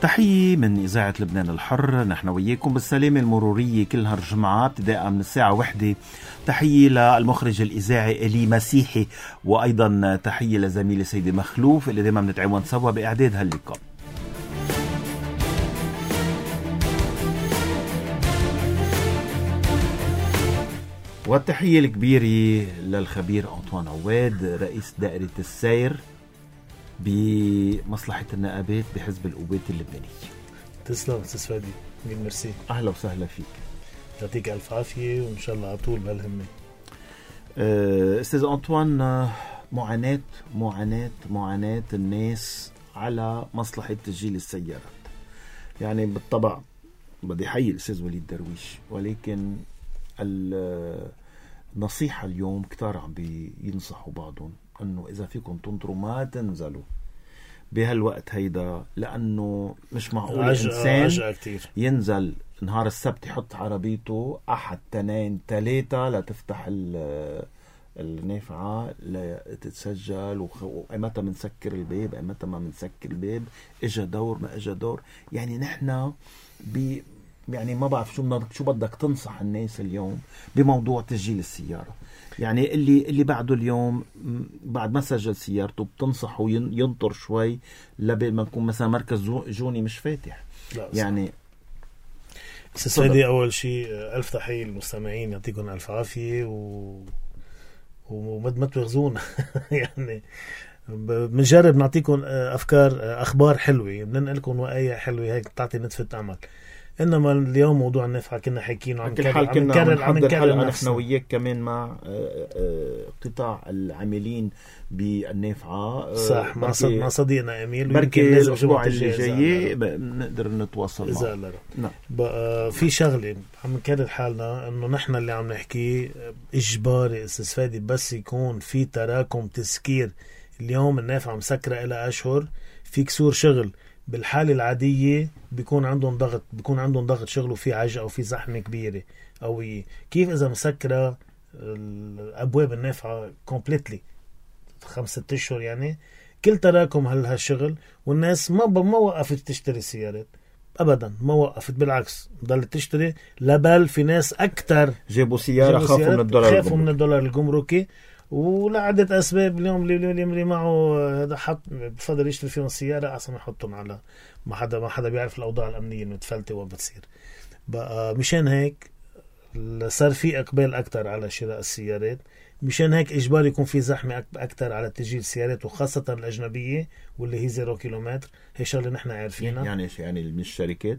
تحية من إذاعة لبنان الحر، نحن وياكم بالسلامة المرورية كل هالجمعة ابتداء من الساعة 1. تحية للمخرج الإذاعي إلي مسيحي، وأيضا تحية لزميلي سيدي مخلوف اللي دايما بنتعاون سوا بإعداد هاللقاء. والتحية الكبيرة للخبير أنطوان عواد رئيس دائرة السير بمصلحة النقابات بحزب القوات اللبناني. تسلم أستاذ فادي، ميرسي. أهلا وسهلا فيك، يعطيك ألف عافية وإن شاء الله على طول بهالهمة. أستاذ أنطوان، معاناة الناس على مصلحة تسجيل السيارات. يعني بالطبع بدي حيي الأستاذ وليد درويش، ولكن النصيحة اليوم كتار عم بينصحوا بعضهم أنه إذا فيكم تنطروا ما تنزلوا بهالوقت هيدا، لأنه مش معقول إنسان ينزل نهار السبت يحط عربيته 1 2 3 لتفتح النافعة لتتسجل، وإمتى منسكر الباب إمتى ما منسكر الباب، إجا دور ما إجا دور. يعني نحن يعني ما بعرف شو بدك تنصح الناس اليوم بموضوع تسجيل السيارة. يعني اللي بعده اليوم بعد ما سجل سيارته بتنصحه ينطر شوي لبين ما نكون مثلا مركز جوني مش فاتح. يعني سيدي أول شيء ألف تحية للمستمعين، يعطيكم ألف عافية وما تغزونا. يعني بنجرب نعطيكم أخبار حلوة، بننقل لكم وقاية حلوة هيك تعطي نتفة أمل. إنما اليوم موضوع النفعة كنا حكينا عن كل حال كنا عم نحضر نحن وياك كمان مع قطاع العاملين بالنافعة، صح، مع صديقنا أميل، بركي الأسبوع اللي جاي نقدر نتواصل معه. نعم. في شغلة عم نكرر حالنا إنه نحن اللي عم نحكي إجباري أستاذ فادي، بس يكون في تراكم تسكير. اليوم النافعة مسكرة إلى أشهر، في كسور شغل. بالحالة العادية بيكون عندهم ضغط شغل وفي عجقة أو في زحمة كبيرة قوية. كيف إذا مسكرة الأبواب النافعة كومبليتلي 5-6 أشهر؟ يعني كل تراكم هالشغل، والناس ما وقفت تشتري سيارات أبدا، ما وقفت، بالعكس ضلت تشتري. لبل في ناس أكتر جابوا سيارة خافوا من الدولار الجمركي، ولعدة أسباب. اليوم اللي معه هذا حط بفضل يشتري فيهم السيارة أحسن يحطهم على ما حدا بيعرف الأوضاع الأمنية المتفلتة وبتصير. بقى مشان هيك صار في إقبال أكتر على شراء السيارات، مشان هيك إجباري يكون في زحمة أكتر على تسجيل السيارات، وخاصة الأجنبية واللي هي 0 كيلومتر. هي شغلة نحن عارفينها. يعني من الشركات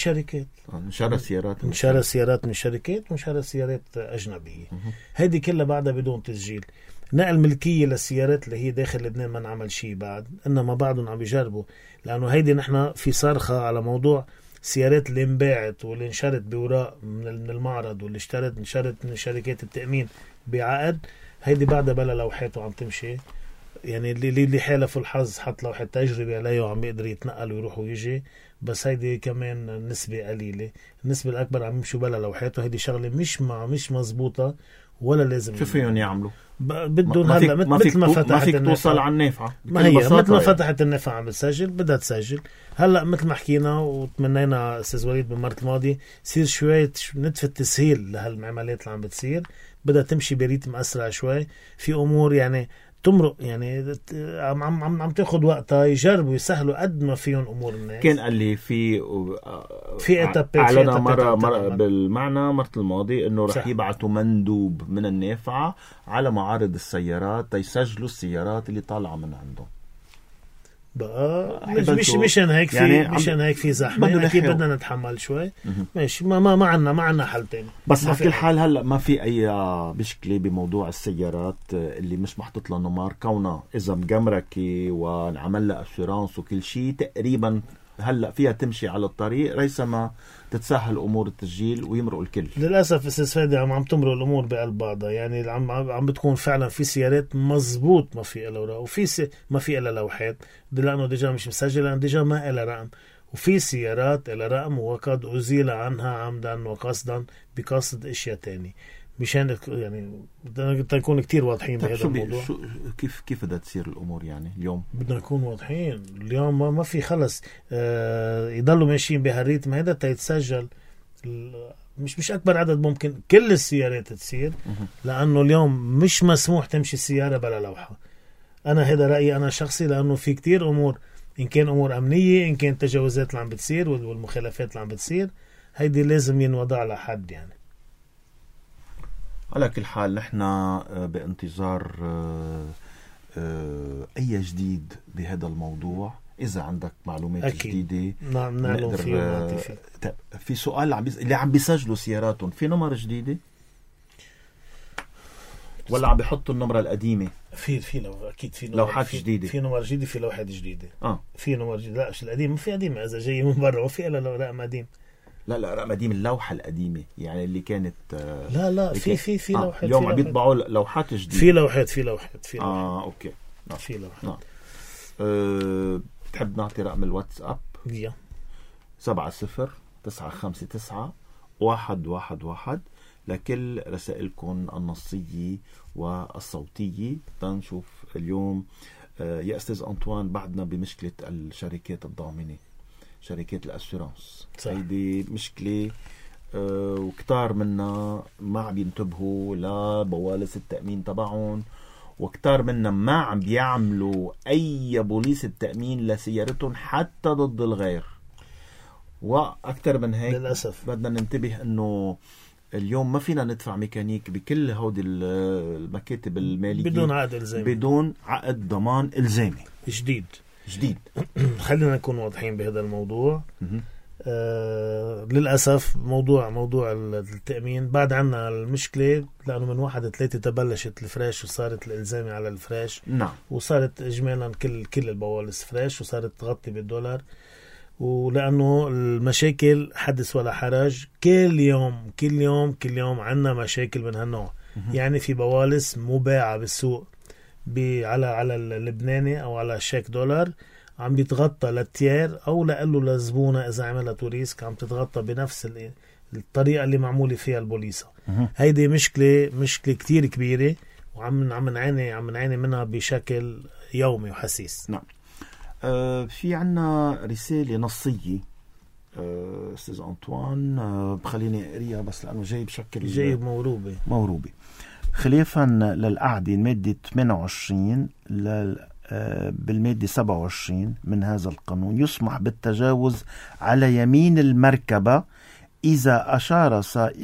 نشرى سيارات من الشركات ونشرى سيارات أجنبية. هذه كلها بعدها بدون تسجيل. نقل ملكية للسيارات اللي هي داخل لبنان ما نعمل شيء بعد، إنما بعضهم عم بيجربوا، لأنه هيدي نحن في صرخة على موضوع سيارات اللي انباعت واللي انشرت بوراق من المعرض، واللي انشرت من شركات التأمين بعقد. هيدي بعدها بلا لوحات وعم تمشي. يعني اللي حالف الحظ حط لوحة تجربة عليه وعم يقدر يتنقل ويروح ويجي، بس هيدي كمان نسبة قليلة. النسبة الأكبر عم يمشوا بلا لوحات، وهيدي شغلة مش مزبوطة ولا لازم. شو فيهم يعملوا؟ بدون هلا مثل ما فيك توصل على النافعة. ما هي مثل ما فتحت النافعة عم بتسجل، بدها تسجل. هلا مثل ما حكينا وتمنينا استاذ وليد بالمرة الماضية يصير شوية نتفة تسهيل لهالعمليات اللي عم بتصير، بدها تمشي بريتم أسرع شوي. في أمور يعني تمرق، يعني عم تاخد وقتها، يجربوا يسهلوا قد ما فيهم أمور الناس. كان قال لي في إتابات أعلنا مرة بالمعنى مرة الماضي إنه رح يبعثوا مندوب من النافعة على معارض السيارات تيسجلوا السيارات اللي طالعة من عندهم. بقى مشان هيك يعني مشان هيك في زحمة، أكيد بدنا نتحمل شوي. ماشي، ما عنا حل تاني. بس على كل حال هلأ ما في أي مشكلة بموضوع السيارات اللي مش محطوط لها نمار، كونها إذا مجمركي ونعمل لها أسيرانس وكل شيء تقريبا هلأ فيها تمشي على الطريق ريثما تتسهل أمور التسجيل ويمرق الكل. للأسف استاذ فادي عم تمرق الأمور بقلب بعضها. يعني عم بتكون فعلا في سيارات مزبوط ما في إلا وراء، وفي ما في إلا لوحات لأنه ديجا مش مسجل، لأنه ديجا ما إلا رقم. وفي سيارات إلا رقم وقد أزيل عنها عمدا وقصدا بقصد إشياء تاني. مشان يعني بدنا نكون كتير واضحين بهذا الموضوع. كيف بدها تصير الأمور يعني اليوم؟ بدنا نكون واضحين اليوم، ما في خلص يضلوا ماشيين بهالريتم هذا تيتسجل مش أكبر عدد ممكن كل السيارات تصير، لأنه اليوم مش مسموح تمشي السيارة بلا لوحة. أنا هذا رأيي أنا شخصي، لأنه في كتير أمور، إن كان أمور أمنية، إن كان تجاوزات اللي عم بتصير والمخالفات اللي عم بتصير، هيدي لازم ينوضع على حد يعني. على كل حال نحن بانتظار أي جديد بهذا الموضوع. إذا عندك معلومات أكيد جديدة نعلم فيه. في سؤال اللي عم بيسجلوا سياراتهم في نمر جديدة ولا عم بيحطوا النمرة القديمة؟ في أكيد في لوحات جديدة، في نمر جديدة، في لوحات جديدة. في نمر جديدة، لا مش القديم، ما في قديمة إذا جاي من برا، وفي إلا رقم قديم. لا رقم قديم، اللوحة القديمة يعني اللي كانت لا في لوحات. اليوم عم بيطبعوا لوحات جديدة. في لوحات اوكي. في لوحات. بتحب نعطي رقم الواتساب؟ 70-959-111 لكل رسائلكم النصية والصوتية. تنشوف اليوم يا أستاذ أنطوان بعدنا بمشكلة الشركات الضامنة، شركات الأسورانس. هيدي مشكلة وكتار منا ما عم ينتبهوا لبوالص التأمين تبعهم، وكتار منا ما عم بيعملوا أي بوليس التأمين لسيارتهم حتى ضد الغير. وأكتر من هيك للأسف بدنا ننتبه أنه اليوم ما فينا ندفع ميكانيك بكل هودي المكاتب المالية بدون عقد ضمان إلزامي جديد. خلينا نكون واضحين بهذا الموضوع. للأسف موضوع التأمين بعد عنا المشكلة، لأنه من 1/3 تبلشت الفراش وصارت الإلزامي على الفراش. نعم. وصارت إجمالا كل البوالص فراش، وصارت تغطي بالدولار. ولأنه المشاكل حدث ولا حرج، كل يوم عنا مشاكل من هالنوع. يعني في بوالص مباعة بالسوق على اللبناني أو على شيك دولار، عم بيتغطى للتيار أو لقله لزبونة إذا عملها توريسك، عم تتغطى بنفس الطريقة اللي معمولة فيها البوليسة. هيدي مشكلة كتير كبيرة، وعم نعاني منها بشكل يومي وحسيس. نعم. في عنا رسالة نصية أستاذ أنطوان، بخليني أقريها بس لأنه جاي بشكل موروبة. خلافا للقعدة المادة 28 بالمادة 27 من هذا القانون، يسمح بالتجاوز على يمين المركبة إذا أشار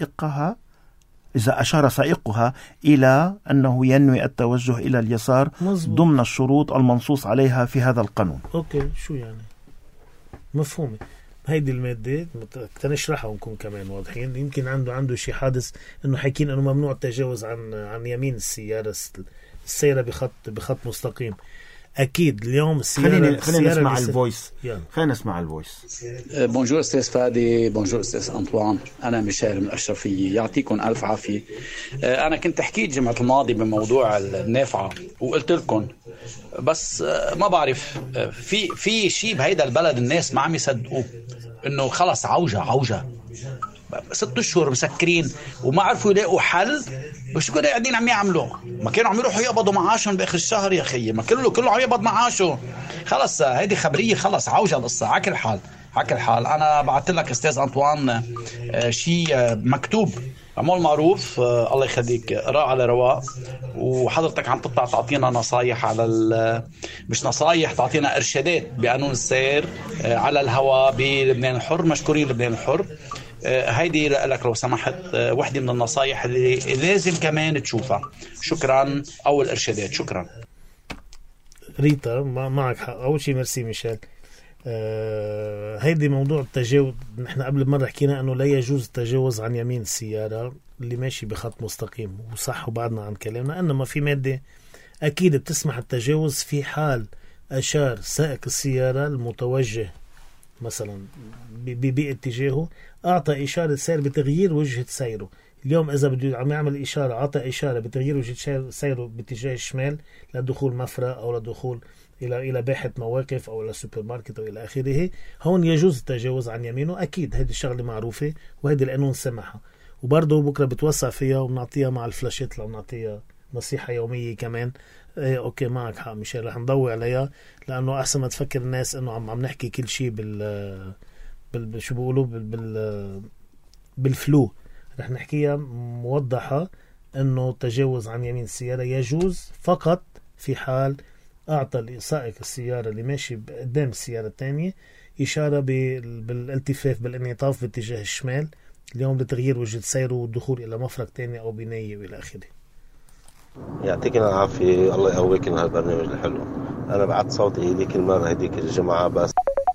سائقها إلى أنه ينوي التوجه إلى اليسار. مزبوط. ضمن الشروط المنصوص عليها في هذا القانون. أوكي، شو يعني؟ مفهومة هيدي المادة. تنشرحها ونكون كمان واضحين. يمكن عنده شيء حادث إنه حكين إنه ممنوع التجاوز عن يمين السيارة بخط مستقيم. أكيد اليوم خلينا نسمع الفويس. خلينا نسمع الفويس. بونجور أستاذ فادي، بونجور أستاذ أنطوان، أنا ميشيل من الأشرفية، يعطيكم ألف عافية. أنا كنت حكيت جمعة الماضي بموضوع النافعة وقلت لكم، بس ما بعرف في شيء بهيدا البلد الناس ما عم يصدقوه، إنه خلص عوجة 6 أشهر مسكرين وما عرفوا يلاقوا حل. وش كانوا قاعدين عم يعملوا؟ ما كانوا عم يروحوا يقبضوا معاشهم باخر الشهر يا اخي، ما كله عم يقبض معاشه. خلص هيدي خبرية، خلص عوجة القصة. على كل حال انا بعثت لك استاذ انطوان شيء مكتوب عمول معروف، الله يخليك، اقراه على رواق. وحضرتك عم تطلع تعطينا نصايح على مش نصايح، تعطينا ارشادات بقانون السير على الهواء بلبنان الحر. مشكورين لبنان الحر. هيدي لك لو سمحت وحدة من النصايح اللي لازم كمان تشوفها. شكرا. أول إرشادات. شكرا ريتا، معك حق. أول شيء ميرسي ميشيل. هيدي موضوع التجاوز، نحن قبل مرة حكينا أنه لا يجوز التجاوز عن يمين السيارة اللي ماشي بخط مستقيم، وصح وبعدنا عن كلامنا. إنما في مادة أكيد بتسمح التجاوز في حال أشار سائق السيارة المتوجه مثلا باتجاهه، أعطى إشارة سير بتغيير وجهة سيره. اليوم إذا بده عم يعمل إشارة، أعطى إشارة بتغيير وجهة سيره باتجاه الشمال لدخول مفرق أو لدخول إلى باحة مواقف أو إلى سوبر ماركت أو إلى آخره، هون يجوز التجاوز عن يمينه. أكيد هذه الشغلة معروفة وهذه القانون سمحها. وبرضه بكرة بتوسع فيها وبنعطيها مع الفلاشات لو نعطيها نصيحة يومية كمان. ايه اوكي معك حق مشان رح نضوي عليها، لانه احسن ما تفكر الناس انه عم نحكي كل شيء شو بيقولوا بالفلو. رح نحكيها موضحة انه التجاوز عن يمين السيارة يجوز فقط في حال اعطى سائق السيارة اللي ماشي قدام السيارة الثانية اشارة بالالتفاف بالانعطاف باتجاه الشمال اليوم لتغيير وجهة سيره والدخول الى مفرق تاني او بناية والى اخره. يعطيك العافية، الله يقويك من هالبرنامج الحلو. أنا بعت صوتي هذيك المرة هذيك الجمعة بس.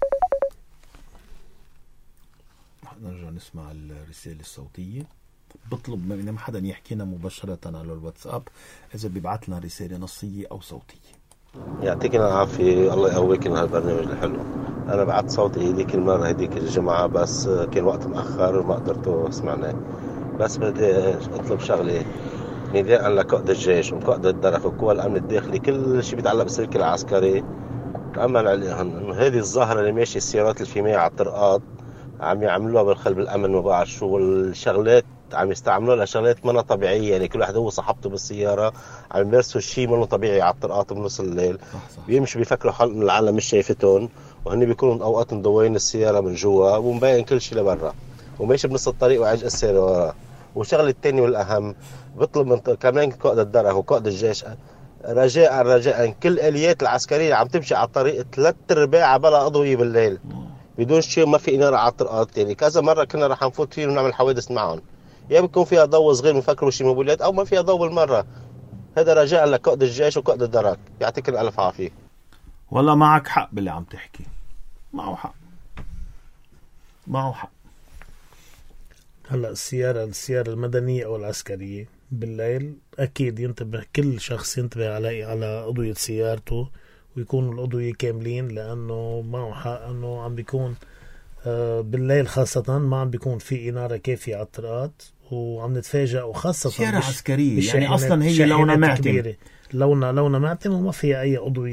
نرجع نسمع الرسالة الصوتية. بطلب من حدا يحكينا مباشرة على الواتساب إذا بيبعت لنا رسالة نصية أو صوتية. يعطيك العافية، الله يقويك من هالبرنامج الحلو. أنا بعت صوتي هذيك المرة هذيك الجمعة بس كان وقت مأخر وما قدرتوا اسمعنا. بس بدي أطلب شغلة نداء لقائد الجيش وقائد الدرك وقوى الأمن الداخلي، كل شيء بيتعلق بالسلك العسكري نأمل عليهم إنه هذه الظاهرة اللي ماشي السيارات الفيمية على الطرقات عم يعملوها بالخلب الأمن ما بعرف شو، والشغلات عم يستعملوها لشغلات منا طبيعية. يعني كل واحد هو صاحبته بالسيارة عم يمارسوا الشيء منه طبيعي على الطرقات بنص الليل. بيمشوا بيفكروا حال إن العالم مش شايفتهم، وهن بيكونوا أوقات مضوين السيارة من جوا ومبين كل شيء لبرا وماشي بنص الطريق وعاج السيارة وراه. والشغله الثانيه والاهم بطلب من كمان قائد الدرك وقائد الجيش رجاء كل الاليات العسكريه عم تمشي على الطريق 3/4 بلا اضويه بالليل بدون شيء، ما في اناره على الطرقات. يعني كذا مره كنا رح نفوت فيه ونعمل حوادث معهم، يا بيكون فيها ضوء صغير بنفكروا شيء موبيلات او ما فيها ضوء بالمره. هذا رجاء لقائد الجيش وقائد الدرك، يعطيك الف عافيه. والله معك حق باللي عم تحكي، معه حق. هلا السيارة المدنية أو العسكرية بالليل أكيد ينتبه كل شخص ينتبه على أضوية سيارته ويكونوا الأضوية كاملين، لأنه معه حق أنه عم بيكون بالليل خاصة ما عم بيكون في إنارة كافية على الطرقات وعم نتفاجأ. وخاصة سيارة عسكرية يعني أصلا هي لونها معتم، لونها معتم وما فيها أي أضوية،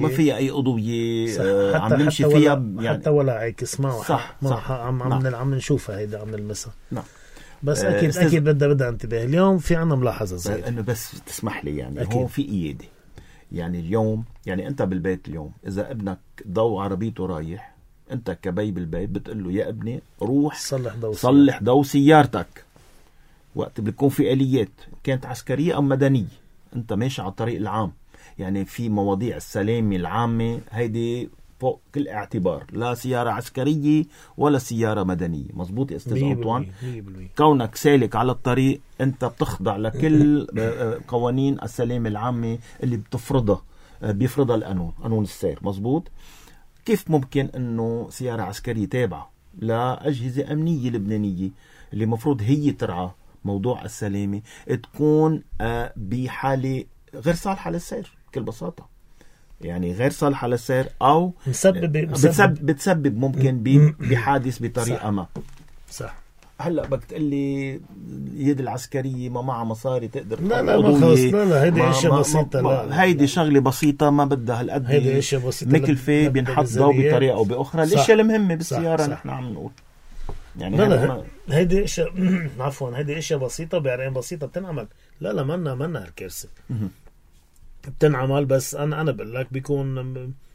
عم نمشي فيها يعني حتى ولا عكس. معه صح. عم نشوفها هيدا عم نلمسها. نعم. بس أكيد بدها انتباه. اليوم في عنا ملاحظة صغيرة إنه بس تسمح لي يعني أكيد. هو في قيادة يعني اليوم، يعني أنت بالبيت اليوم إذا ابنك ضوء عربيته رايح، أنت كبي بالبيت بتقول له يا ابني روح صلح ضوء سيارتك. وقت بيكون في آليات كانت عسكرية أو مدنية، أنت ماشي على الطريق العام، يعني في مواضيع السلامة العامة هيدي فوق كل اعتبار، لا سيارة عسكرية ولا سيارة مدنية. مظبوط يا أستاذ أنطوان؟ كونك سالك على الطريق أنت بتخضع لكل قوانين السلامة العامة اللي بيفرضها القانون، قانون السير. مظبوط. كيف ممكن أنه سيارة عسكرية تابعة لأجهزة أمنية لبنانية اللي مفروض هي ترعى موضوع السلامة تكون بحالة غير صالحة للسير بكل بساطة؟ يعني غير صالحة للسير أو بتسبب ممكن بحادث بطريقة ما. صح. هلا بدك تقول لي يد العسكرية ما معها مصاري تقدر لا هيدي اشياء بسيطة. لا هيدي شغلة بسيطة ما بدها هالقد مكلفة، بينحط ضوء بطريقة أو بأخرى. الاشياء المهمة بالسيارة نحن عم نقول يعني هيدي اشياء عفوا هيدي اشياء بسيطة بعرين بسيطة بتنعمل. لا منا هالكارثة بتنعمل. بس انا بقول لك بيكون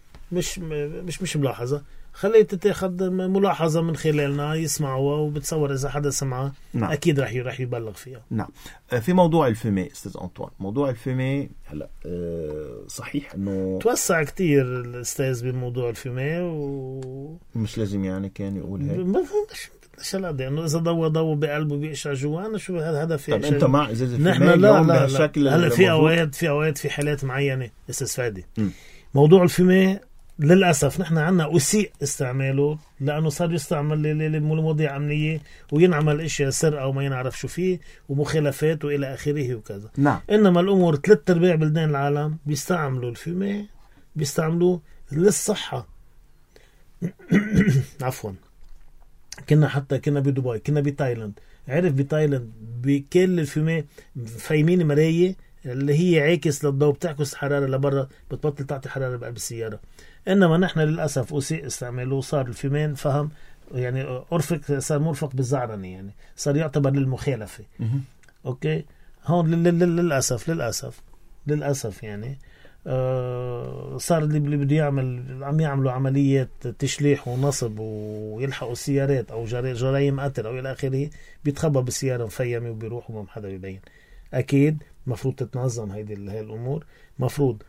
مش ملاحظة. خليه تتاخذ ملاحظة من خلالنا يسمعوها وبتصور إذا حدا سمعها. نعم. أكيد رح يبلغ فيها. نعم. في موضوع الفيمي أستاذ أنطوان، موضوع الفيمي هلا صحيح إنه توسع كتير الأستاذ بموضوع الفيمي مش لازم يعني كان يقول هيك شلادة إنه إذا ضوى بقلبه بيقشع جوا. أنا شو هذا في طب أنت مع إزازة نحن لا هلا في أوقات في حالات معينة أستاذ فادي موضوع الفيمي للأسف نحن عنا أسيء استعماله، لأنه صار يستعمل لمواضيع أمنية وينعمل إشياء سرقة وما ينعرف شو فيه ومخالفات وإلى آخره وكذا. نعم. إنما الأمور 3/4 بلدان العالم بيستعملوا الفيمي بيستعملوه للصحة. عفوا كنا بدبي، كنا بتايلاند. عرف بتايلاند بكل الفيمي فايمين مراية اللي هي عاكس للضوء بتعكس حرارة لبرا بتبطل تعطي حرارة بقلب السيارة. إنما نحن للأسف أسيء استعماله. صار الفيمين فهم يعني أرفق صار مرفق بالزعرنة، يعني صار يعتبر للمخالفة. أوكي، هون للأسف يعني صار اللي بده عم يعملوا عملية تشليح ونصب ويلحقوا السيارات أو جرائم قتل أو إلى آخره، بيتخبى بالسيارة مفيمة وبيروحوا وما حدا بيبين. أكيد مفروض تتنظم هاي الأمور. مفروض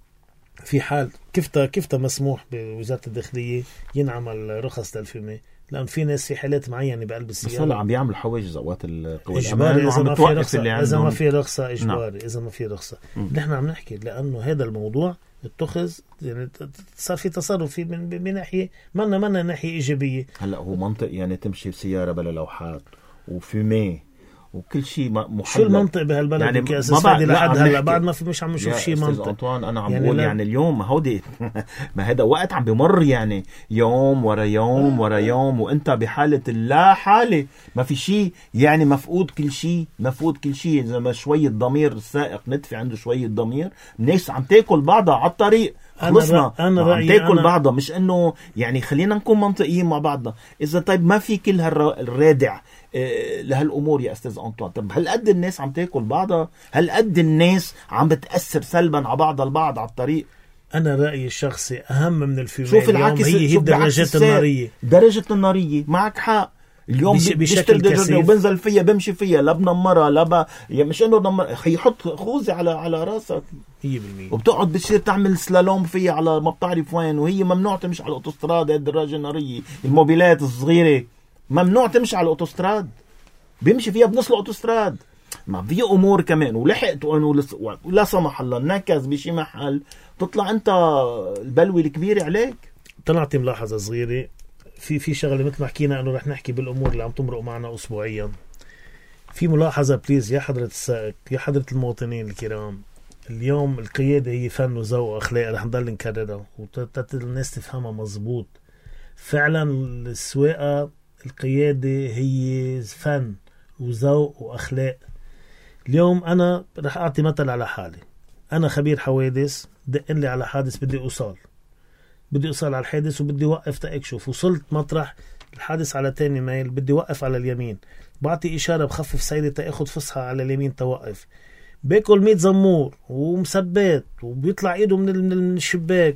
في حال كيف مسموح بوزارة الداخلية ينعمل رخص للفيمة، لأن في ناس في حالات معينة بقلب السيارة. بس هلا عم بيعمل حواجز اوقات القوى إجباري إذا ما في رخصة، إذا ما في رخصة إجباري. نعم. إذا ما في رخصة نحن عم نحكي لأنه هذا الموضوع اتخذ، يعني صار في تصرف فيه من ناحية منا ناحية إيجابية. هلا هو منطق يعني تمشي بسيارة بلا لوحات وفيمي وكل شيء محلل. شو المنطق بهالبلد يعني فادي لحد هلا بعد ما في مش عم نشوف شيء منطق. أنطوان أنا عم بقول يعني اليوم هودي ما هذا وقت عم بمر يعني يوم ورا يوم ورا يوم، وانت بحالة لا حالة ما في شيء، يعني مفقود كل شيء. إذا ما شوية ضمير السائق ندفع عنده شوية ضمير، الناس عم تاكل بعضها على الطريق. خلصنا عم تاكل بعضها، مش انه يعني خلينا نكون منطقيين مع بعضنا. اذا طيب ما في كل هالرادع لهالامور يا استاذ أنطوان، طب هل قد الناس عم تاكل بعضها؟ هل قد الناس عم بتأثر سلبا على بعضها البعض على الطريق؟ انا رأيي الشخصي اهم من الفيلم. شوف العكس، هي الدرجات النارية. درجة النارية معك حق. اليوم بيشتري دجاجة وبنزل فيها بمشي فيها لا بنمرها لا يعني مش انه نمر، يحط خوذة على راسك 100%، وبتقعد بتصير تعمل سلالوم فيها على ما بتعرف وين، وهي ممنوع تمشي على الاوتوستراد. هاي الدراجة النارية الموبيلات الصغيرة ممنوع تمشي على الاوتوستراد، بيمشي فيها بنص الاوتوستراد. ما في امور كمان ولحقت ولا سمح الله نكز بشي محل، تطلع انت البلوي الكبيرة عليك. طلعت ملاحظة صغيرة في شغله مثل ما حكينا انه رح نحكي بالامور اللي عم تمرق معنا اسبوعيا. في ملاحظه بليز يا حضره السائق، يا حضره المواطنين الكرام، اليوم القياده هي فن وذوق واخلاق، رح نضل نكررها والناس تفهمها مزبوط. فعلا السواقه القياده هي فن وذوق واخلاق. اليوم انا رح اعطي مثل على حالي، انا خبير حوادث، دقن لي على حادث بدي اوصل على الحادث وبدي وقف تأكشف. وصلت مطرح الحادث على تاني ميل، بدي وقف على اليمين، بعطي إشارة بخفف سيري تأخذ فصحى على اليمين توقف. باكل 100 زمور ومثبات وبيطلع ايده من الشباك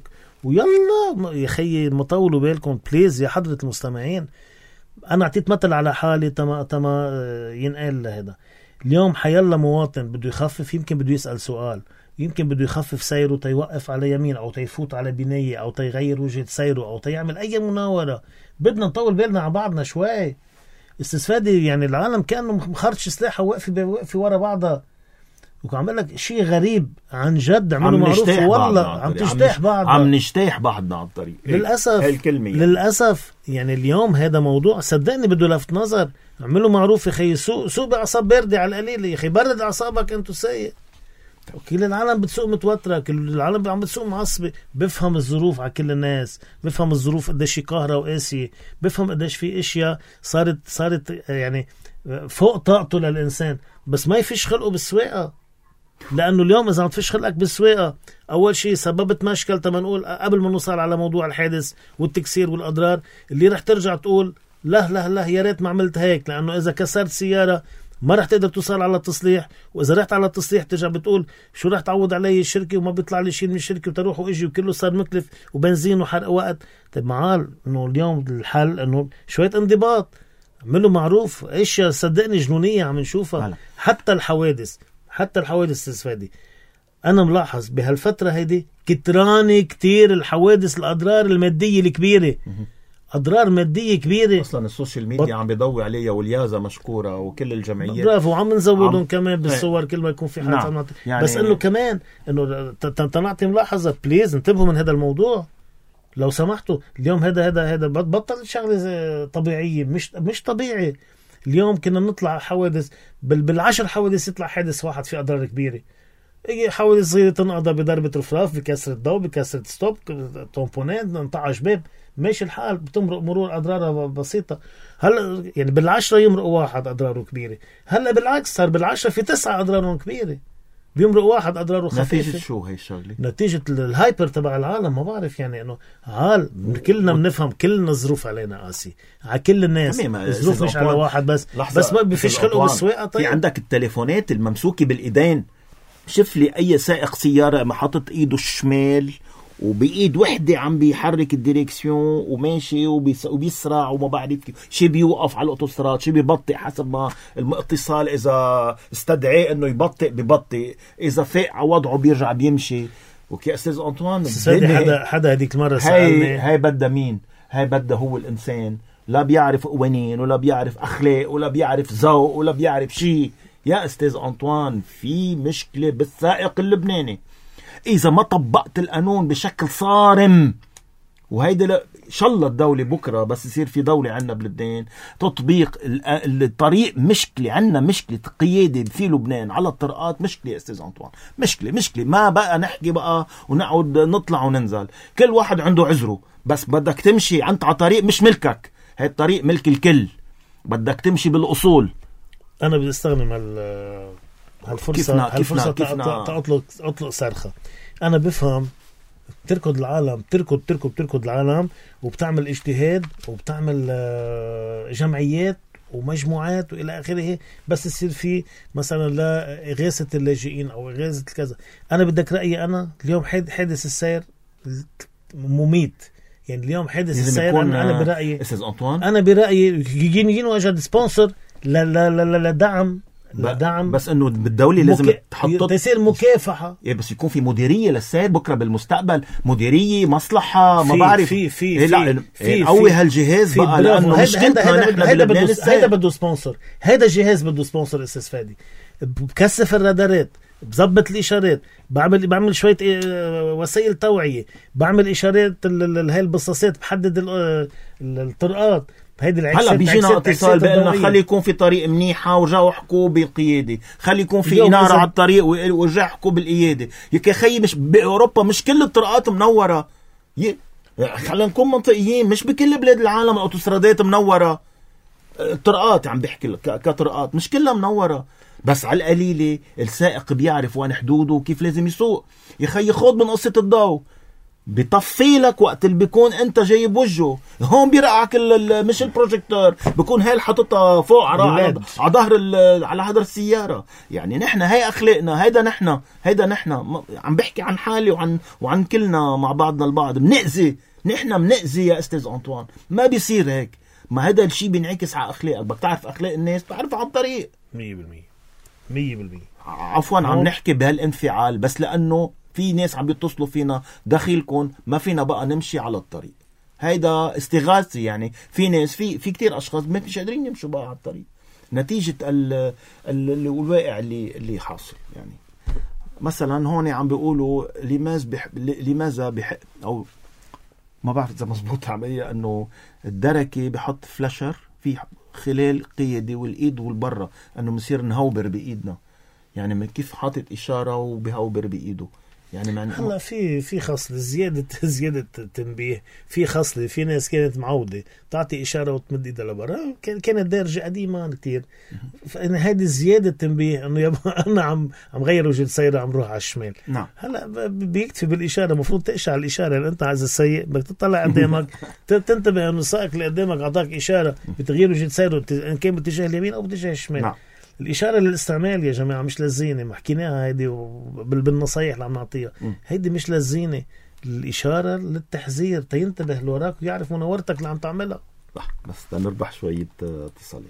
ويلا يا خيي مطولوا بالكم بليز يا حضرة المستمعين. أنا أعطيت مثل على حالي تما ينقال لهذا. اليوم حيلا مواطن بده يخفف، يمكن بده يسأل سؤال، يمكن بده يخفف سيره تيوقف على يمين أو تيفوت على بنية أو تيغير وجهة سيره أو تيعمل أي مناورة. بدنا نطول بالنا على بعضنا شوي. استفادة يعني العالم كأنه مخرج سلاحة واقفة ورا بعضها. وعم لك شيء غريب عن جد، عملوا معروف والله عم تجتاح بعض، عم نجتاح بعضنا على الطريق. للأسف هالكلمة يعني. للأسف يعني اليوم هذا موضوع صدقني بده لفت نظر. عملوا معروف يا خي، سوق بأعصاب باردة على القليل يا خي، برد أعصابك أنتو سيء. كل العالم بتسوق متوترة، كل العالم عم بتسوق معصبة. بفهم الظروف على كل الناس، بفهم الظروف قديش قاهرة وقاسية، بفهم قديش في اشياء صارت يعني فوق طاقته للإنسان، بس ما يفيش خلقه بالسواقة. لأنه اليوم إذا ما تفيش خلقك بالسواقة، أول شيء سببت مشكلة. تما نقول قبل ما نوصل على موضوع الحادث والتكسير والأضرار اللي رح ترجع تقول لا يا ريت ما عملت هيك، لأنه إذا كسرت سيارة ما رح تقدر توصل على التصليح، وإذا رحت على التصليح ترجع بتقول شو رح تعود علي الشركة وما بيطلع لي شيء من الشركة وتروح وإجي وكله صار مكلف وبنزين وحرق وقت. طيب معال إنه اليوم الحل إنه شوية انضباط، عملوا معروف. إيش صدقني جنونية عم نشوفها. حتى الحوادث استفادي. أنا ملاحظ بهالفترة هيدي كتراني كتير الحوادث، الأضرار المادية الكبيرة، أضرار مادية كبيرة. أصلا السوشيال ميديا عم بيضوي عليها، واليازة مشكورة وكل الجمعيات برافو، وعم نزودهم كمان بالصور كل ما يكون في حادث. نعم. يعني بس إنه كمان إنه تنعطي ملاحظة بليز، انتبهوا من هذا الموضوع لو سمحتوا. اليوم هذا بطل شغلة طبيعية، مش طبيعي. اليوم كنا نطلع حوادث بالعشر حوادث يطلع حادث واحد في أضرار كبيرة. يجي حوادث صغيرة تنقضى بضربة رفراف، بكسرة ضوء، بكسرة ستوب، طومبونات، انطعش باب، ماشي الحال، بتمرق مرور أضرارها بسيطة. هلا يعني بالعشرة يمرق واحد أضراره كبيرة. هلا بالعكس صار بالعشرة في 9 أضرارهم كبيرة. بيمرق واحد أضراره نتيجة خفيفة. شو هي الشغلة؟ نتيجة الهايبر تبع العالم. ما بعرف يعني انه كلنا بنفهم، كلنا ظروف علينا قاسي على كل الناس، ظروف مش على واحد بس. بس ما بفيش خلقه بالسواقة. طيب في عندك التليفونات الممسوكة بالايدين. شوف لي اي سائق سيارة ما حاطط ايده الشمال وبايد وحده عم بيحرك الديريكسيون وماشي وبيسرع وما بعرف كيف، شي بيوقف على الاوتوستراد، شي بيبطئ حسب ما الاتصال اذا استدعي انه يبطئ ببطئ، اذا فاق على وضعه بيرجع بيمشي. وكي استاذ انطوان حدا هذيك المره سالني هاي بدها مين؟ هاي بدها هو الانسان لا بيعرف قوانين ولا بيعرف اخلاق ولا بيعرف ذوق ولا بيعرف شيء. يا استاذ انطوان في مشكله بالسائق اللبناني إذا ما طبقت القانون بشكل صارم. وهيدا إن شاء الله الدولة بكرة بس يصير في دولة عنا بلبنان تطبيق الطريق. مشكلة عنا، مشكلة قيادة في لبنان على الطرقات، مشكلة يا أستاذ أنطوان، مشكلة ما بقى نحكي بقى ونقعد نطلع وننزل. كل واحد عنده عذره، بس بدك تمشي أنت على طريق مش ملكك، هاي الطريق ملك الكل، بدك تمشي بالأصول. أنا بدي استخدم هالفرصة أطلق صرخة. أنا بفهم تركض العالم، تركض العالم وبتعمل اجتهاد وبتعمل جمعيات ومجموعات وإلى آخره، بس يصير في مثلا لإغاثة اللاجئين أو إغاثة كذا. أنا بدك رأيي أنا اليوم حادث السير مميت، يعني اليوم حادث السير أنا برأيي أستاذ أنطوان، أنا برأيي يجين وجد سبونسر لدعم بس انه بالدولة لازم تحط تصير مكافحة. بس يكون في مديرية للسير بكرة بالمستقبل، مديرية مصلحة ما بعرف في قوي هالجهاز بقى، لأنه مشكلتنا نحن بلبنان السير. هيدا بده سبونسر، هيدا الجهاز بده سبونسر. استاذ فادي بكثف الرادارات، بزبط الإشارات، بعمل شوية وسائل توعية، بعمل إشارات هاي البصاصات، بحدد الطرقات. هلا بيجينا اتصال بقلنا خلي يكون في طريق منيحة ورجعوا حكوا بالقيادة، خلي يكون في إنارة على الطريق ورجعوا حكوا بالقيادة. يا خيي مش بأوروبا مش كل الطرقات منورة، خلينا نكون منطقيين، مش بكل بلاد العالم الأوتوسترادات منورة. الطرقات عم بحكي كطرقات مش كلها منورة، بس على القليلة السائق بيعرف وين حدوده وكيف لازم يسوق. يا خيي خود من قصة الضوء، بطفيلك وقت اللي بيكون انت جايب وجهه، هون بيرقعك مش البروجيكتور، بيكون هاي حاططها فوق على ظهر على هذا السيارة. يعني نحن هاي اخلاقنا، هيدا نحن عم بحكي عن حالي وعن كلنا مع بعضنا البعض. نحن بنأذي يا استاذ أنطوان، ما بيصير هيك. ما هذا الشيء بينعكس على اخلاقك، بدك تعرف اخلاق الناس تعرفها عن طريق 100%. عفوا عم نحكي بهالانفعال بس لانه في ناس عم بيتصلوا فينا دخيلكم ما فينا بقى نمشي على الطريق. هيدا استغاثي، يعني في ناس في كتير اشخاص ما مش قادرين يمشوا بقى على الطريق نتيجة الواقع اللي حاصل. يعني مثلا هون عم بيقولوا لماذا او ما بعرف اذا مزبوط عملية انه الدركة بحط فلاشر في خلال قيادي والايد والبرة انه مصير نهوبر بايدنا. يعني كيف حاطط اشارة وبهوبر بايده. يعني هلا في خصل زيادة تنبيه، في خصل في ناس كانت معودة تعطي إشارة وتمد إيدها لبرا، كانت درجة قديمة كتير. فأنا هذه زيادة تنبيه إنه يبقى أنا عم غير وجه السيارة، عم روح على الشمال. نعم. هلا بيكتفي بالإشارة، مفروض تقشع الإشارة. يعني أنت عايز السيء بدك تطلع قدامك تنتبه إنه السائق اللي قدامك أعطاك إشارة بتغيير وجه السيارة إن كان باتجاه اليمين أو باتجاه الشمال. نعم. الإشارة للاستعمال يا جماعة مش للزينة، ما حكيناها هيدي بالنصايح اللي عم نعطيها. هيدي مش للزينة، الإشارة للتحذير تينتبه لوراك ويعرف منورتك اللي عم تعملها. صح، بس تنربح شوية اتصالات.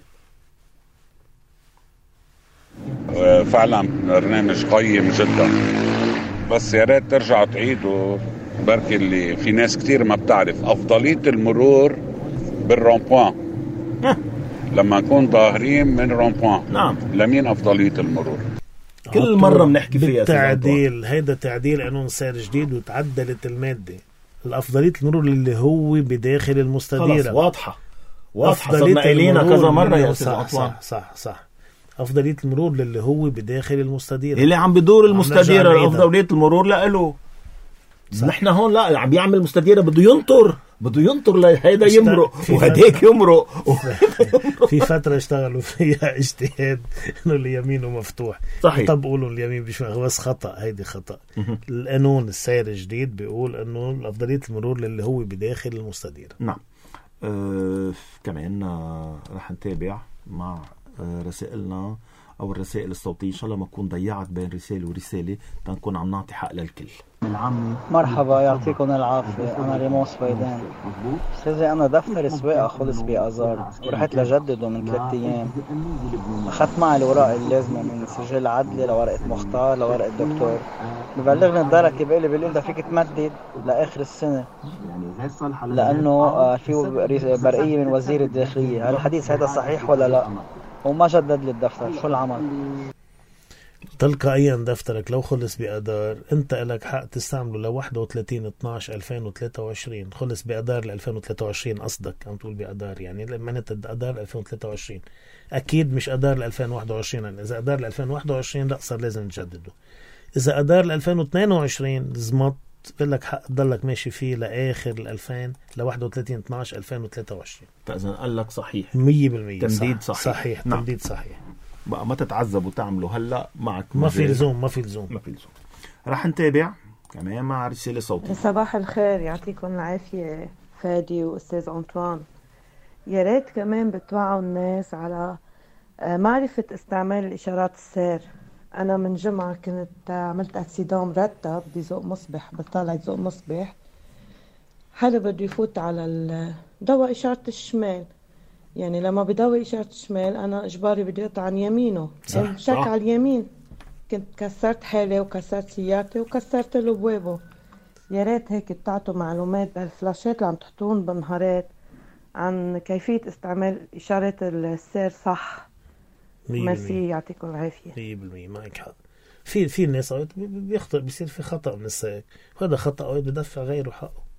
فعلا برنامج قيم جدا، بس يا ريت ترجع تعيدوا بركي اللي في ناس كتير ما بتعرف أفضلية المرور بالرامبوان. لما نكون ظاهرين من رامبوان. نعم. لمين أفضلية المرور؟ كل مرة بنحكي فيها بالتعديل. هيدا تعديل قانون سير جديد وتعدلت المادة. الأفضلية المرور اللي هو بداخل المستديرة. خلاص واضحة صرنا قايلينها كذا مرة يا أستاذ أطوان. صح. أفضلية المرور اللي هو بداخل المستديرة، اللي عم بدور المستديرة. أفضلية المرور لأله. نحن هون لا عم بيعمل مستديرة بده ينطر بده ينطر لهيدا يمرق وهديك يمرق. في فترة اشتغلوا فيها اجتهاد انه اليمين مفتوح. صحيح. طب بقولوا اليمين بس خطأ، هيدي خطأ. القانون السير الجديد بيقول انه افضلية المرور للي هو بداخل المستدير. نعم. كمان رح نتابع مع رسائلنا او الرسائل الصوتية، ان شاء الله ما نكون ضيعت بين رسالة ورسالة تنكون عم نعطي حق للكل. مرحبا، يعطيكم العافية. أنا ريموس فايدان. أستاذي أنا دفتر سواقة خلص بآذار ورحت لجدده من 3 أيام. أخذت معي الأوراق اللازمة من سجل عدلي لورقة مختار لورقة دكتور. ببلغني الدركة بيقول أنت فيك تمدد لآخر السنة لأنه في برقية من وزير الداخلية. هل الحديث هذا صحيح ولا لا؟ وما جدد لي الدفتر، شو العمل؟ تلقائيا دفترك لو خلص بأدار انت لك حق تستعمله ل 31/12/2023. خلص بأدار 2023 قصدك عم تقول بأدار، يعني لما أدار 2023 أكيد مش أدار 2021. يعني إذا أدار 2021 لا صار لازم نجدده. إذا أدار 2022 زمط لك حق تضلك ماشي فيه لآخر 2000 ل 31/12/2023. فإذا قال لك صحيح 100% تمديد صحيح. نعم. تمديد صحيح بقى، ما تتعذب وتعمله هلا معك، ما في لزوم. رح نتابع كمان مع رسالة صوتية. صباح الخير، يعطيكم العافية فادي وأستاذ أنطوان. يا ريت كمان بتوعوا الناس على معرفة استعمال الإشارات السير. أنا من جمعة كنت عملت أكسيدون مرتب بذوق مصبح، بطلع ذوق مصبح، حدا بده يفوت على ضوء إشارة الشمال. يعني لما بضوي إشارة الشمال أنا إجباري بدي أقطع عن يمينه، شك على اليمين. كنت كسرت حالي وكسرت سيارتي وكسرت له بوابه. يا ريت هيك بتعطوا معلومات بالفلاشات اللي عم تحطون بالنهارات عن كيفية استعمال إشارة السير صح. ميرسي، يعطيكم العافية. 100% معك حق. في الناس بيخطئ، بيصير في خطأ من السائق، وهذا خطأ بدفع غيره حقه.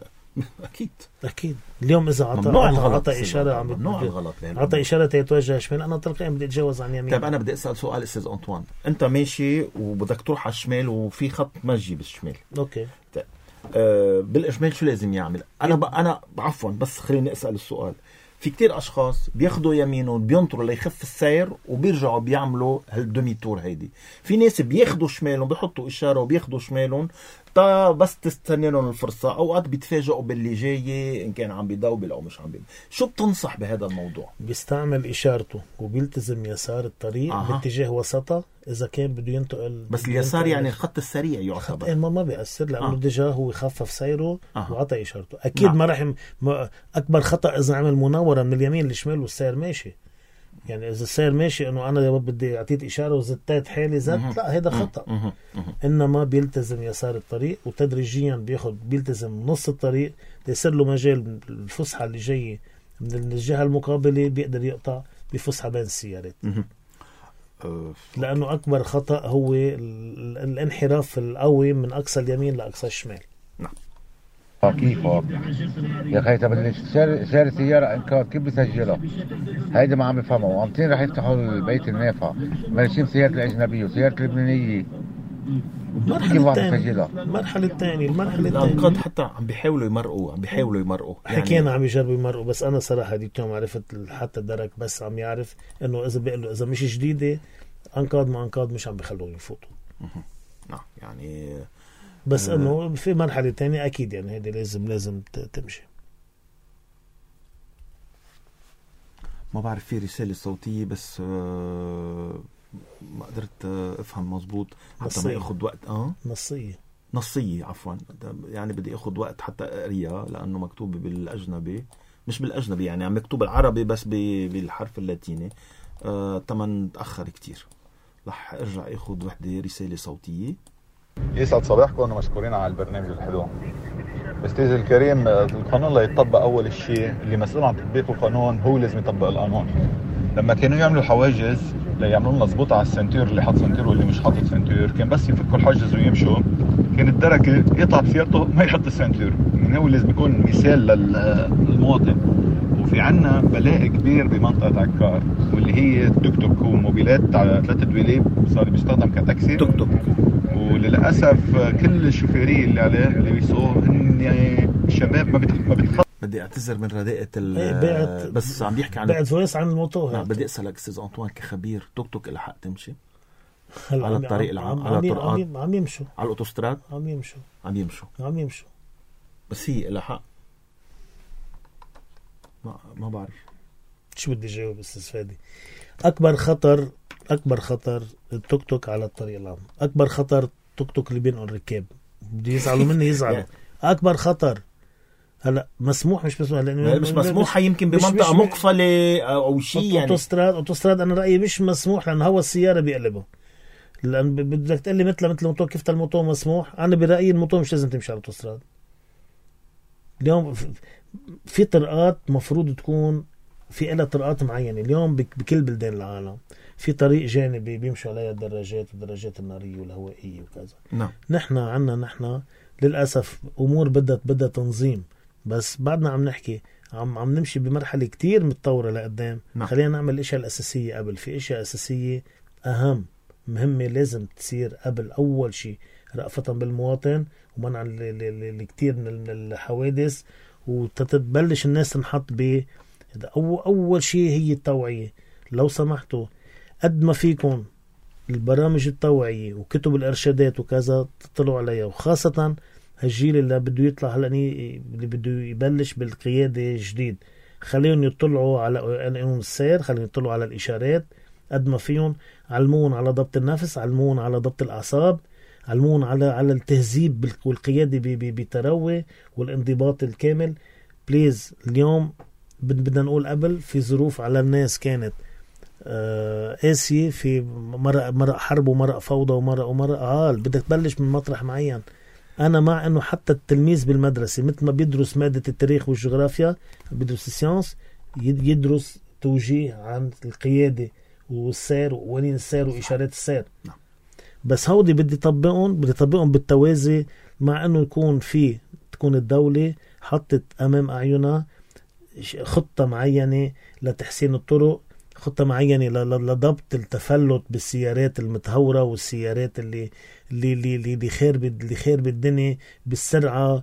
أكيد. اليوم إذا عطى إشارة عطى إشارة تتوجه شمال، أنا تلقائيا بدي أتجاوز عن يمين. طيب أنا بدي أسأل سؤال أستاذ أنطوان. أنت ماشي وبدك تروح على الشمال وفي خط مجي بالشمال. أوكي. طيب. بالإجمال شو لازم يعمل؟ أنا عفوا بس خليني أسأل السؤال. في كتير أشخاص بياخدوا يمينهم بينطروا ليخف السير وبيرجعوا بيعملوا هالدومي تور هيدي. في ناس بياخدوا شمالهم بيحطوا إشارة وبياخدوا شمالهم بس تستنى لهم الفرصة. أوقات بيتفاجئوا باللي جاي إن كان عم بيدوبل أو مش عم بيدوبل. شو بتنصح بهذا الموضوع؟ بيستعمل إشارته وبيلتزم يسار الطريق باتجاه وسطه إذا كان بده ينتقل. بس اليسار يعني الخط السريع يعتبر. ما بيأثر لأنه ديجا هو خفف سيره وعطى إشارته. أكيد ما رح أكبر خطأ إذا عمل مناورة من اليمين للشمال والسير ماشي. يعني إذا السير ماشي إنه أنا بدي أعطيت إشارة وزتت حالي لا هذا خطأ. إنما بيلتزم يسار الطريق وتدريجيا بيلتزم نص الطريق ليصير له مجال الفسحة اللي جاي من الجهة المقابلة بيقدر يقطع بفسحة بين السيارات. لأنه أكبر خطأ هو الانحراف القوي من أقصى اليمين لأقصى الشمال. نعم. كيفك يا خي؟ طب اللي شاري سيارة انكار كيف بيسجلها؟ هيدا ما عم بفهمها. وعمتين رح يفتحوا البيت النافع ماشيين سيارة الأجنبية وسيارة اللبنانية، كيف واحد يسجلها؟ المرحلة الثانية الأنقاض حتى عم بيحاولوا يمرقوا يعني حكينا عم يجربوا يمرقوا. بس أنا صراحة ديك يوم عرفت حتى الدرك بس عم يعرف إنه إذا مش جديدة أنقاض ما أنقاض مش عم بيخلوهم يفوتوا. نعم يعني بس انه في مرحله تانية اكيد يعني هيدي لازم تمشي. ما بعرف في رساله صوتيه بس ما قدرت افهم مزبوط حتى ما ياخذ وقت. نصيه عفوا، يعني بدي اخذ وقت حتى اقريها لانه مكتوب بالاجنبي مش بالاجنبي، يعني عم مكتوب العربي بس بالحرف اللاتيني. تمن تاخر كتير. رح ارجع اخذ وحده رساله صوتيه. يسعد صباحكم ومشكورين على البرنامج الحلو. أستاذ الكريم، القانون لا يطبق. أول شيء اللي مسؤول عن تطبيق القانون هو لازم يطبق القانون. لما كانوا يعملوا الحواجز ليعملوا لنا ضبط على السنتور، اللي حاط سنتور واللي مش حاطط سنتور، كان بس يفكوا الحاجز ويمشوا. كان الدركة يقطع بسيارته ما يحط السنتور. من هو لازم يكون مثال للمواطن. وفي عنا بلاء كبير بمنطقة عكار واللي هي التوك توك وموبيلات على 3 دويلات صار بيستخدم كتاكسي توك توك. وللأسف كل الشوفيري اللي عليه اللي بيسوق هن الشباب ما بتخطط. بدي اعتذر من رداءة بس عم بيحكي عن بعد فويس عن الموتور. بدي اسالك استاذ انطوان كخبير، توك توك الى حق تمشي على الطريق العام، على الطرقات عم يمشوا على الاوتوستراد، عم يمشوا بس هي الى حق ما بعرف شو بدي جاوب استاذ فادي. اكبر خطر التوك توك على الطريق العام، اكبر خطر توك توك اللي بينقل الركاب. بدي يزعلوا مني يزعلوا. اكبر خطر هلا مسموح مش مسموح، لانه مش مسموح يمكن بمنطقه مقفله او شيء يعني اوتوستراد انا رايي مش مسموح، لان هو السياره بيقلبه. لان بدك تقول لي مثل الموتور، كيف الموتور مسموح؟ انا برايي الموتور مش لازم تمشي على الاوتوستراد. اليوم في طرقات مفروض تكون في لها طرقات معينه. اليوم بكل بلدان العالم في طريق جانبي بيمشوا عليها الدراجات والدراجات الناريه والهوائيه وكذا. نعم. نحن للاسف امور بدها تنظيم، بس بعدنا عم نحكي عم نمشي بمرحله كتير متطوره لقدام. نعم. خلينا نعمل الاشياء الاساسيه قبل. في اشياء اساسيه اهم مهمه لازم تصير قبل. اول شيء رأفة بالمواطن ومنع الكثير من الحوادث، وتتبلش الناس تنحط ب أول شيء هي التوعية. لو سمحتوا قد ما فيكم البرامج التوعية وكتب الإرشادات وكذا تطلعوا عليها، وخاصة هالجيل اللي بده يطلع هلأ اللي بده يبلش بالقيادة جديد، خليهم يطلعوا على قانون السير، خليهم يطلعوا على الإشارات قد ما فيهم، علمون على ضبط النفس، علمون على ضبط الأعصاب، علمون على التهذيب والقيادة بتروي والانضباط الكامل. بليز اليوم بدنا نقول قبل في ظروف على الناس كانت قاسية، في مرق حرب ومرق فوضى ومرق بدك تبلش من مطرح معين. أنا مع أنه حتى التلميذ بالمدرسة مثل ما بيدرس مادة التاريخ والجغرافيا، بيدرس السيانس، يدرس توجيه عن القيادة والسير ووين السير وإشارات السير. بس هودي بدي طبقهم بالتوازي، مع أنه تكون الدولة حطت أمام أعينها خطة معينة لتحسين الطرق، خطة معينة لضبط التفلت بالسيارات المتهورة والسيارات اللي خارب الدنيا بالسرعة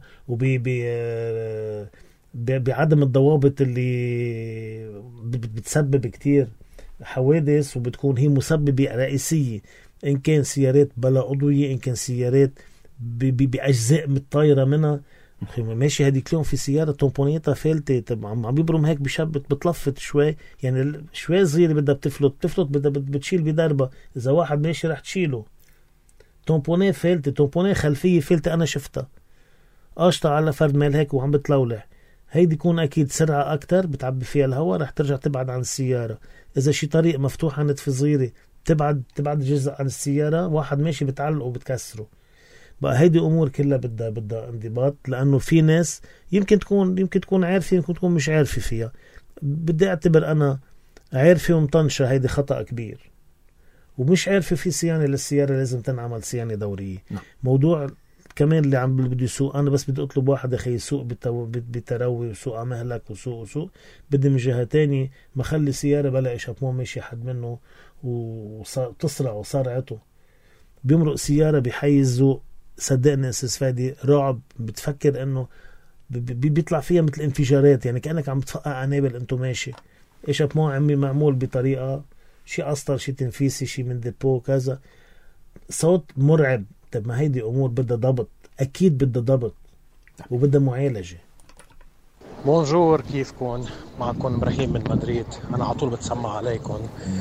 بعدم الضوابط اللي بتسبب كتير حوادث، وبتكون هي مسببة رئيسية، إن كان سيارات بلا أضوية، إن كان سيارات بأجزاء متطايرة منها. ماشي هديك اليوم في سيارة تومبونيتها فلتة، عم بيبرم هيك بشبت بتلفت شوي، يعني شوي صغيرة بدها بتفلت بدها بتشيل بدربة، إذا واحد ماشي رح تشيله. تومبونيه فلتة، تومبونيه خلفية فلتة أنا شفتها قاشطة على فرد مال هيك وعم بتلولح، هيدي يكون أكيد سرعة أكتر بتعبي فيها الهواء، رح ترجع تبعد عن السيارة. إذا شي طريق مفتوح عن نتفة صغيرة تبعد جزء عن السيارة، واحد ماشي بتعلقه وبتكسره. بقى هيدي أمور كلها بدها انضباط، لأنه في ناس يمكن تكون عارفة، يمكن تكون مش عارفة فيها. بدي أعتبر أنا عارفة ومطنشة، هيدي خطأ كبير. ومش عارفة في صيانة للسيارة لازم تنعمل صيانة دورية. موضوع كمان اللي بده يسوق، أنا بس بدي أطلب واحد أخي يسوق بتروي وسوق مهلك وسوق بدي من جهة تاني ما خلي سيارة بلا إشابمون ماشي حد منه وتسرع وصارعته بيمرق سيارة بحيز ذوق. صدقني أستاذ فادي رعب، بتفكر إنه بيطلع فيها مثل انفجارات، يعني كأنك عم تفقع عنابل أنتو ماشي. إشابمون عمي معمول بطريقة شي أسطر، شي تنفيسي، شي من ديبو كذا، صوت مرعب. طب ما هيدي أمور بدها ضبط، أكيد بدها ضبط وبدها معالجة. بونجور، كيفكن؟ معكم إبراهيم من مدريد. أنا على طول بتسمع عليكم.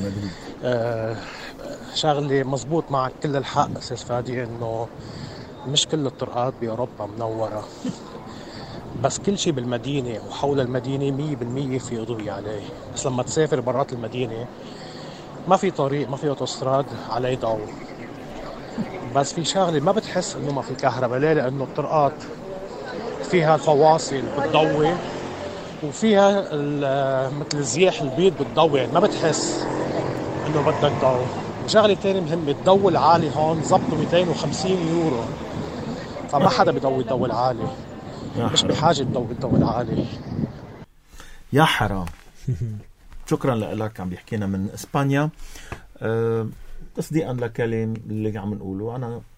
شغلي مزبوط معك كل الحق أستاذ فادي، إنه مش كل الطرقات بأوروبا منورة، بس كل شيء بالمدينة وحول المدينة 100% في أضوية عليه. بس لما تسافر برات المدينة ما في طريق، ما في أوتوستراد عليه ضوء، بس في شغلة ما بتحس إنه ما في كهرباء. ليه؟ لأنه الطرقات فيها الفواصل بتضوي، وفيها مثل زياح البيض بتضوي، يعني ما بتحس إنه بدك ضوء. وشغلة تاني مهمة، الضوء العالي هون ضبطه 250 يورو، فما حدا بيضوي الضوء العالي، مش بحاجة الضوء العالي. يا حرام. شكرا لك. عم بيحكينا من إسبانيا. تصديقا لكلام اللي عم نقوله، أنا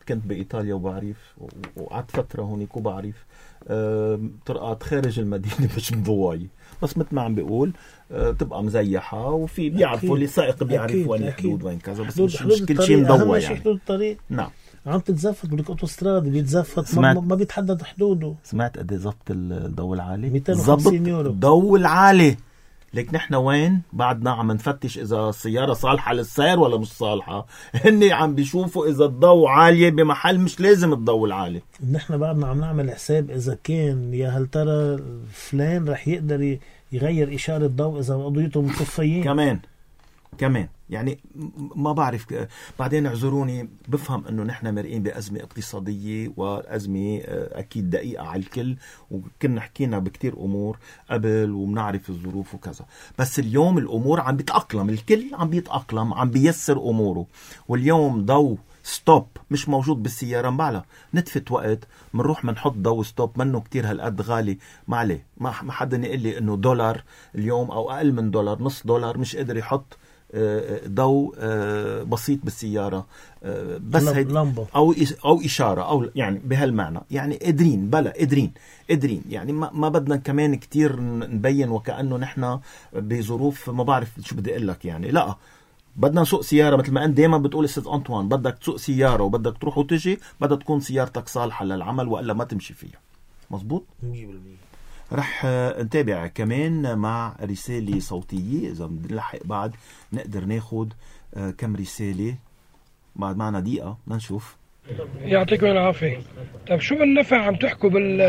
كنت بإيطاليا وبعرف، وقعدت فترة هونيك وبعرف طرقات خارج المدينة مش مضوية، بس مثل ما عم بيقول تبقى مزيحة، وفي بيعرفوا اللي سائق بيعرف وين الحدود وين كذا، بس مش كل شيء مضوى يعني. حدود الطريق نعم عم تتزفت بالاوتوستراد بيتزفت ما بيتحدد حدوده. سمعت قد ايه ضبط الضوء العالي؟ 250 يورو الضوء العالي. ليك نحن وين بعدنا عم نفتش اذا السياره صالحه للسير ولا مش صالحه. هن عم بيشوفوا اذا الضوء عاليه بمحل مش لازم الضوء العالي. نحن بعدنا عم نعمل حساب اذا كان يا هل ترى فلان رح يقدر يغير اشاره ضوء اذا قضيته مطفيين كمان يعني ما بعرف. بعدين اعذروني، بفهم انه نحن مرئين بأزمة اقتصادية وأزمة اكيد دقيقة على الكل، وكنا حكينا بكتير امور قبل وبنعرف الظروف وكذا، بس اليوم الامور عم بيتأقلم، الكل عم بيتأقلم، عم بيسر اموره. واليوم ضوء ستوب مش موجود بالسيارة مبعلا، نتفت وقت منروح منحط ضوء ستوب منه كتير هالقد غالي، ما عليه، ما حدا يقول لي انه دولار اليوم او اقل من دولار، نص دولار مش قادر يحط ضوء بسيط بالسيارة، بس أو إشارة، أو يعني بهالمعنى يعني قادرين يعني ما بدنا كمان كتير نبين وكأنه نحن بظروف ما بعرف شو بدي أقول لك يعني. لا، بدنا نسوق سيارة مثل ما أنت دايما بتقول أستاذ أنطوان، بدك تسوق سيارة وبدك تروح وتجي، بدها تكون سيارتك صالحة للعمل وإلا ما تمشي فيها. مزبوط 100%. رح نتابع كمان مع رسالة صوتية إذا بنلحق بعد نقدر ناخد كم رسالة بعد. معنا دقيقة نشوف. يعطيكم العافية. طب شو النفع عم تحكوا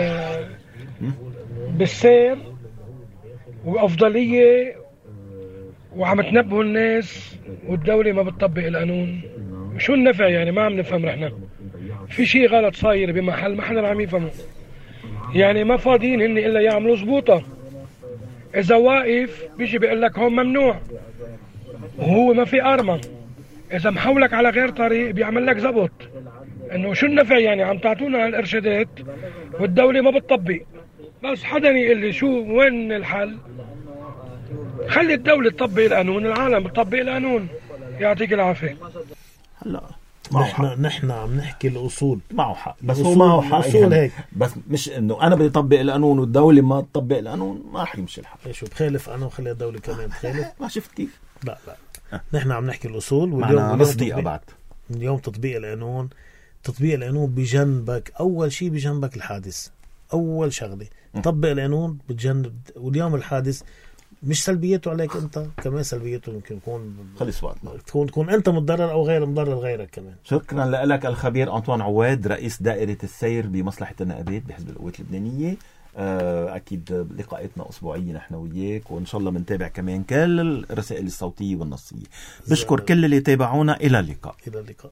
بالسير وأفضلية وعم تنبهوا الناس والدولة ما بتطبق القانون؟ شو النفع يعني؟ ما عم نفهم. رحنا في شيء غلط صاير بمحل ما حدا عم يفهمه يعني، ما فاضيين هن إلا يعملوا زبوطة. إذا واقف بيجي بيقول لك هون ممنوع وهو ما في أرمى، إذا محولك على غير طريق بيعمل لك زبط. إنه شو النفع يعني؟ عم تعطونا هالإرشادات والدولة ما بتطبق. بس حدا يقول لي شو وين الحل؟ خلي الدولة تطبق القانون، العالم بتطبق القانون. يعطيك العافية. هلا نحن عم نحكي الأصول. معه حق، بس هو معه حق يعني، بس مش انه انا بدي اطبق القانون والدولة ما تطبق القانون، ما رح يمشي الحق. شو بخالف انا وخلي الدولة كمان تخالف؟ ما شفت كيف؟ لا نحن عم نحكي الأصول، واليوم بعد اليوم تطبيق القانون. تطبيق القانون بجنبك أول شيء، بجنبك الحادث أول شغلة. طبق القانون بتجنب. واليوم الحادث مش سلبيته عليك انت، كمان سلبيته يمكن يكون خلص وقتنا تكون انت متضرر او غير مضرر غيرك كمان. شكرا لك الخبير أنطوان عواد، رئيس دائرة السير بمصلحة النقابات بحزب القوات اللبنانية. اكيد لقاءاتنا اسبوعيه نحن وياك، وان شاء الله بنتابع كمان كل الرسائل الصوتيه والنصيه. بشكر كل اللي تابعونا. الى اللقاء.